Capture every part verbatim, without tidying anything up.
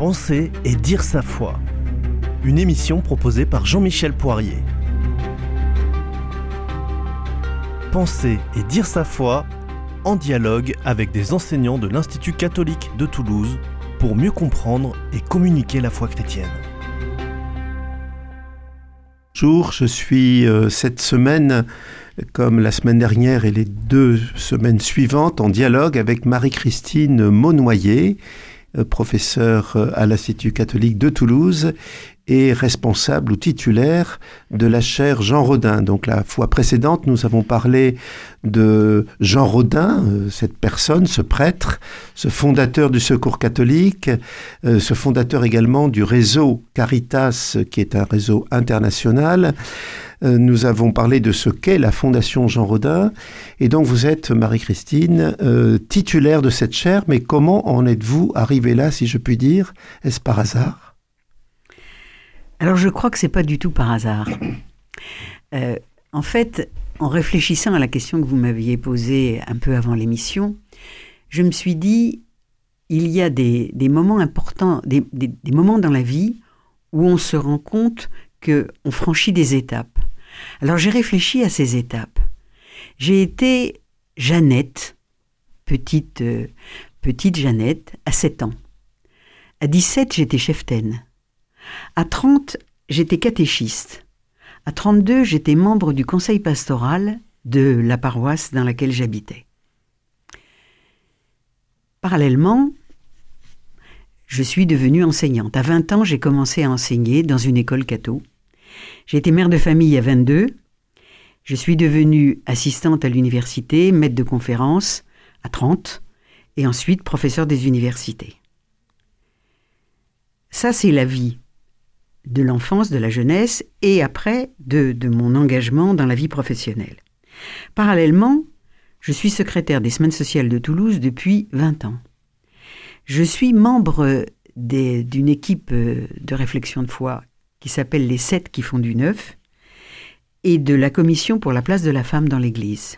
Penser et dire sa foi. Une émission proposée par Jean-Michel Poirier. Penser et dire sa foi en dialogue avec des enseignants de l'Institut catholique de Toulouse pour mieux comprendre et communiquer la foi chrétienne. Bonjour, je suis euh, cette semaine, comme la semaine dernière et les deux semaines suivantes, en dialogue avec Marie-Christine Maunoyer, euh, professeure euh, à l'Institut catholique de Toulouse et responsable ou titulaire de la chaire Jean Rodin. Donc la fois précédente, nous avons parlé de Jean Rodin, euh, cette personne, ce prêtre, ce fondateur du Secours catholique, euh, ce fondateur également du réseau Caritas, qui est un réseau international. Euh, nous avons parlé de ce qu'est la Fondation Jean Rodin. Et donc vous êtes, Marie-Christine, euh, titulaire de cette chaire, mais comment en êtes-vous arrivée là, si je puis dire? Est-ce par hasard? Alors je crois que c'est pas du tout par hasard. Euh, en fait, en réfléchissant à la question que vous m'aviez posée un peu avant l'émission, je me suis dit, il y a des, des moments importants, des, des, des moments dans la vie où on se rend compte qu'on franchit des étapes. Alors j'ai réfléchi à ces étapes. J'ai été Jeannette, petite, euh, petite Jeannette, à sept ans. À dix-sept, j'étais cheftaine. À trente, j'étais catéchiste. À trente-deux, j'étais membre du conseil pastoral de la paroisse dans laquelle j'habitais. Parallèlement, je suis devenue enseignante. À vingt ans, j'ai commencé à enseigner dans une école catho. J'ai été mère de famille à vingt-deux. Je suis devenue assistante à l'université, maître de conférences à trente, et ensuite professeure des universités. Ça, c'est la vie de l'enfance, de la jeunesse, et après, de, de mon engagement dans la vie professionnelle. Parallèlement, je suis secrétaire des Semaines sociales de Toulouse depuis vingt ans. Je suis membre des, d'une équipe de réflexion de foi qui s'appelle les Sept qui font du neuf, et de la commission pour la place de la femme dans l'Église.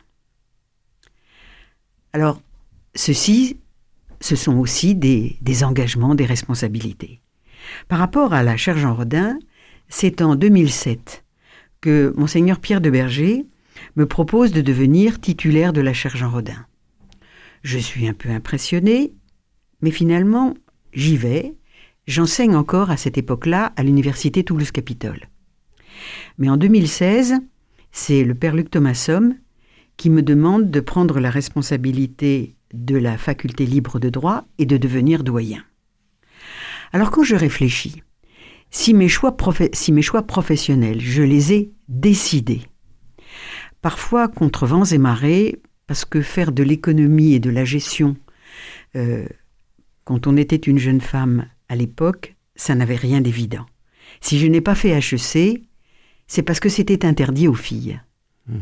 Alors, ceci, ce sont aussi des, des engagements, des responsabilités. Par rapport à la chaire Jean Rodin, c'est en deux mille sept que Monseigneur Pierre de Berger me propose de devenir titulaire de la chaire Jean Rodin. Je suis un peu impressionnée, mais finalement, j'y vais. J'enseigne encore à cette époque-là à l'université Toulouse-Capitole. Mais en deux mille seize, c'est le père Luc Thomasson qui me demande de prendre la responsabilité de la faculté libre de droit et de devenir doyen. Alors quand je réfléchis, si mes choix, profe- si mes choix professionnels, je les ai décidés, parfois contre vents et marées, parce que faire de l'économie et de la gestion, euh, quand on était une jeune femme à l'époque, ça n'avait rien d'évident. Si je n'ai pas fait H E C, c'est parce que c'était interdit aux filles. Mmh.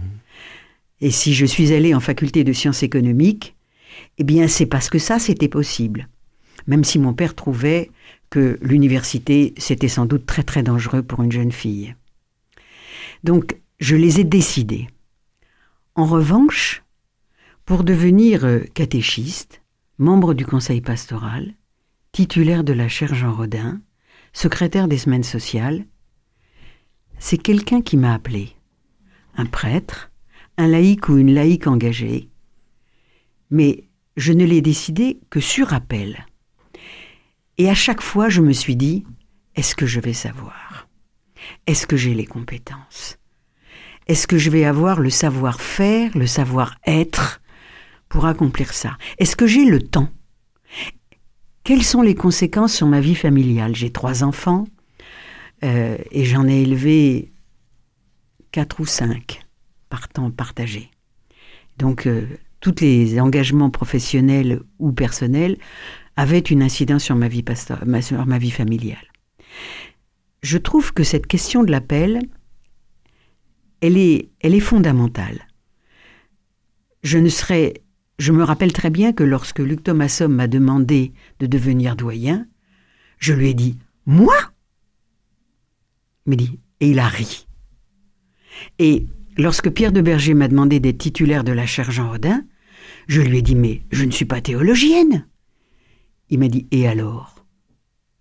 Et si je suis allée en faculté de sciences économiques, eh bien c'est parce que ça, c'était possible. Même si mon père trouvait que l'université, c'était sans doute très très dangereux pour une jeune fille. Donc, je les ai décidés. En revanche, pour devenir catéchiste, membre du conseil pastoral, titulaire de la chaire Jean Rodin, secrétaire des Semaines sociales, c'est quelqu'un qui m'a appelé. Un prêtre, un laïc ou une laïque engagée. Mais je ne l'ai décidé que sur appel. Et à chaque fois, je me suis dit, est-ce que je vais savoir? Est-ce que j'ai les compétences? Est-ce que je vais avoir le savoir-faire, le savoir-être pour accomplir ça? Est-ce que j'ai le temps? Quelles sont les conséquences sur ma vie familiale? J'ai trois enfants euh, et j'en ai élevé quatre ou cinq par temps partagé. Donc, euh, tous les engagements professionnels ou personnels avaient une incidence sur ma vie, pastor- sur ma vie familiale. Je trouve que cette question de l'appel, elle est, elle est fondamentale. Je ne serais, je me rappelle très bien que lorsque Luc Thomasson m'a demandé de devenir doyen, je lui ai dit « Moi ?» Il m'a dit, et il a ri. Et lorsque Pierre de Berger m'a demandé d'être titulaire de la chaire Jean Rodin, je lui ai dit « Mais je ne suis pas théologienne !» Il m'a dit « Et alors ?»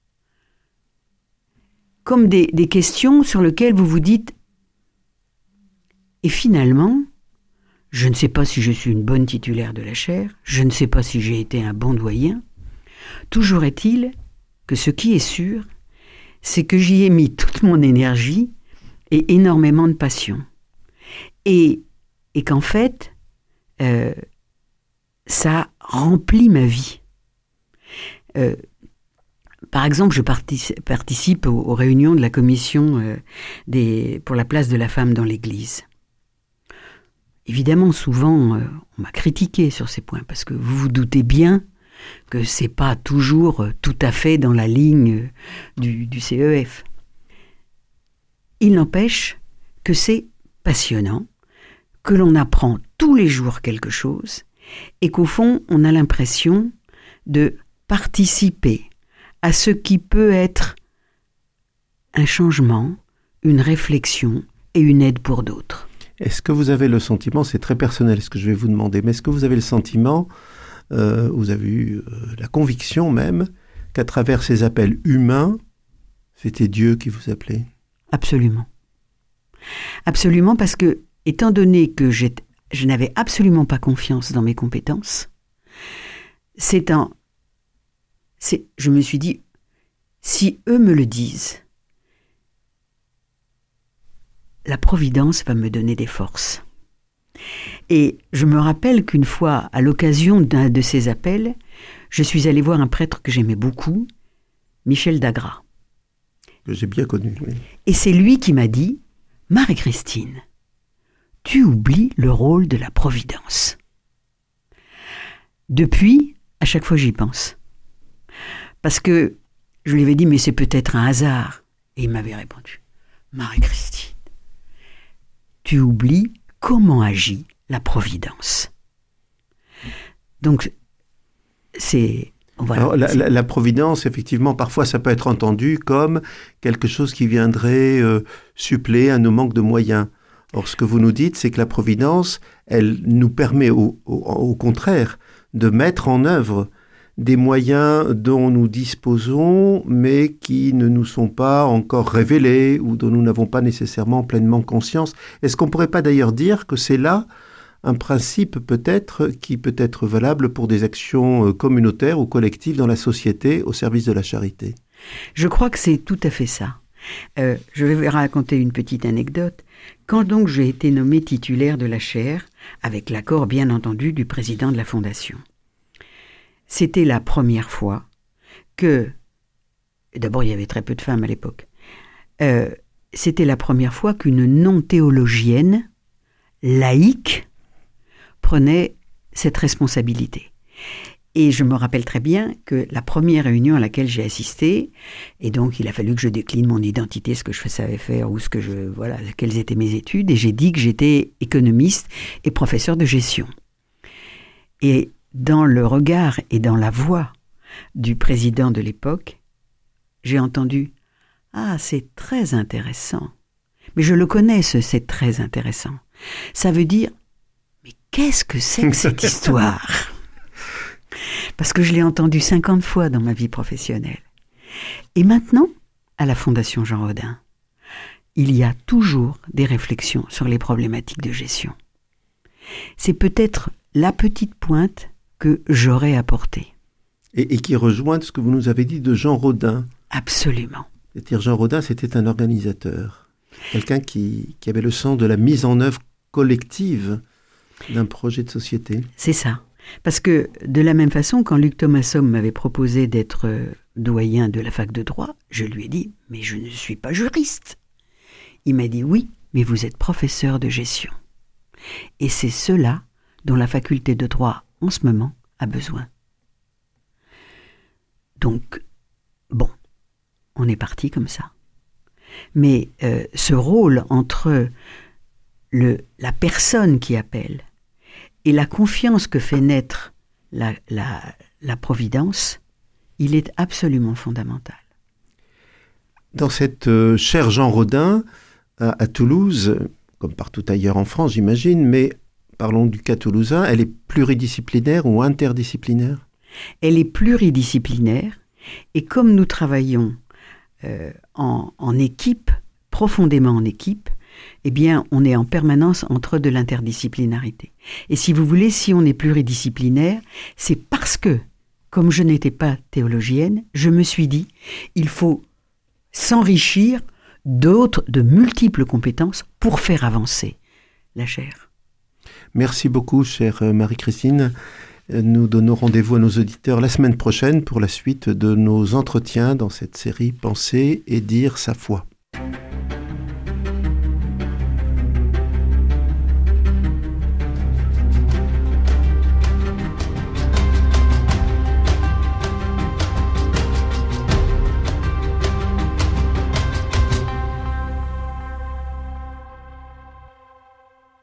comme des, des questions sur lesquelles vous vous dites « Et finalement, je ne sais pas si je suis une bonne titulaire de la chaire, je ne sais pas si j'ai été un bon doyen. Toujours est-il que ce qui est sûr, c'est que j'y ai mis toute mon énergie et énormément de passion. Et, et qu'en fait, euh, ça remplit ma vie. Euh, par exemple, je partici- participe aux, aux réunions de la commission euh, des, pour la place de la femme dans l'Église. Évidemment, souvent, euh, on m'a critiqué sur ces points, parce que vous vous doutez bien que c'est pas toujours euh, tout à fait dans la ligne euh, du, du C E F. Il n'empêche que c'est passionnant, que l'on apprend tous les jours quelque chose, et qu'au fond, on a l'impression de participer à ce qui peut être un changement, une réflexion et une aide pour d'autres. Est-ce que vous avez le sentiment, c'est très personnel ce que je vais vous demander, mais est-ce que vous avez le sentiment, euh, vous avez eu euh, la conviction même, qu'à travers ces appels humains, c'était Dieu qui vous appelait ? Absolument. Absolument, parce que, étant donné que j'ai, je n'avais absolument pas confiance dans mes compétences, c'est un, c'est, je me suis dit, si eux me le disent, la Providence va me donner des forces. Et je me rappelle qu'une fois, à l'occasion d'un de ces appels, je suis allée voir un prêtre que j'aimais beaucoup, Michel d'Agra. Que j'ai bien connu, oui. Et c'est lui qui m'a dit « Marie-Christine, tu oublies le rôle de la Providence. » Depuis, à chaque fois j'y pense. Parce que je lui avais dit « Mais c'est peut-être un hasard. » Et il m'avait répondu « Marie-Christine, tu oublies comment agit la Providence. » Donc, c'est... Voilà. Alors, la, la, la providence, effectivement, parfois, ça peut être entendu comme quelque chose qui viendrait euh, suppléer à nos manques de moyens. Or, ce que vous nous dites, c'est que la providence, elle nous permet, au, au, au contraire, de mettre en œuvre des moyens dont nous disposons, mais qui ne nous sont pas encore révélés ou dont nous n'avons pas nécessairement pleinement conscience. Est-ce qu'on ne pourrait pas d'ailleurs dire que c'est là un principe peut-être qui peut être valable pour des actions communautaires ou collectives dans la société au service de la charité? Je crois que c'est tout à fait ça. Euh, je vais vous raconter une petite anecdote. Quand donc j'ai été nommée titulaire de la chaire, avec l'accord bien entendu du président de la Fondation, c'était la première fois que... D'abord, il y avait très peu de femmes à l'époque. Euh, c'était la première fois qu'une non-théologienne, laïque, prenait cette responsabilité. Et je me rappelle très bien que la première réunion à laquelle j'ai assisté, et donc il a fallu que je décline mon identité, ce que je savais faire ou ce que je, voilà, quelles étaient mes études, et j'ai dit que j'étais économiste et professeur de gestion. Et dans le regard et dans la voix du président de l'époque, j'ai entendu « Ah, c'est très intéressant. » Mais je le connais, ce « c'est très intéressant ». Ça veut dire « Mais qu'est-ce que c'est que cette histoire ?» Parce que je l'ai entendu cinquante fois dans ma vie professionnelle. Et maintenant, à la Fondation Jean Rodin, il y a toujours des réflexions sur les problématiques de gestion. C'est peut-être la petite pointe que j'aurais apportée. Et, et qui rejoint ce que vous nous avez dit de Jean Rodin. Absolument. C'est-à-dire Jean Rodin, c'était un organisateur. Quelqu'un qui, qui avait le sens de la mise en œuvre collective d'un projet de société. C'est ça. Parce que, de la même façon, quand Luc Thomasson m'avait proposé d'être doyen de la fac de droit, je lui ai dit « Mais je ne suis pas juriste ». Il m'a dit « Oui, mais vous êtes professeur de gestion. » Et c'est cela dont la faculté de droit, en ce moment, a besoin. Donc, bon, on est parti comme ça. Mais euh, ce rôle entre le, la personne qui appelle et la confiance que fait naître la, la, la Providence, il est absolument fondamental. Dans cette euh, chaire Jean Rodin, à, à Toulouse, comme partout ailleurs en France, j'imagine, mais parlons du cas toulousain, elle est pluridisciplinaire ou interdisciplinaire ? Elle est pluridisciplinaire, et comme nous travaillons euh, en, en équipe, profondément en équipe, eh bien, on est en permanence entre de l'interdisciplinarité. Et si vous voulez, si on est pluridisciplinaire, c'est parce que, comme je n'étais pas théologienne, je me suis dit, il faut s'enrichir d'autres, de multiples compétences pour faire avancer la chaire. Merci beaucoup, chère Marie-Christine. Nous donnons rendez-vous à nos auditeurs la semaine prochaine pour la suite de nos entretiens dans cette série « Penser et dire sa foi ».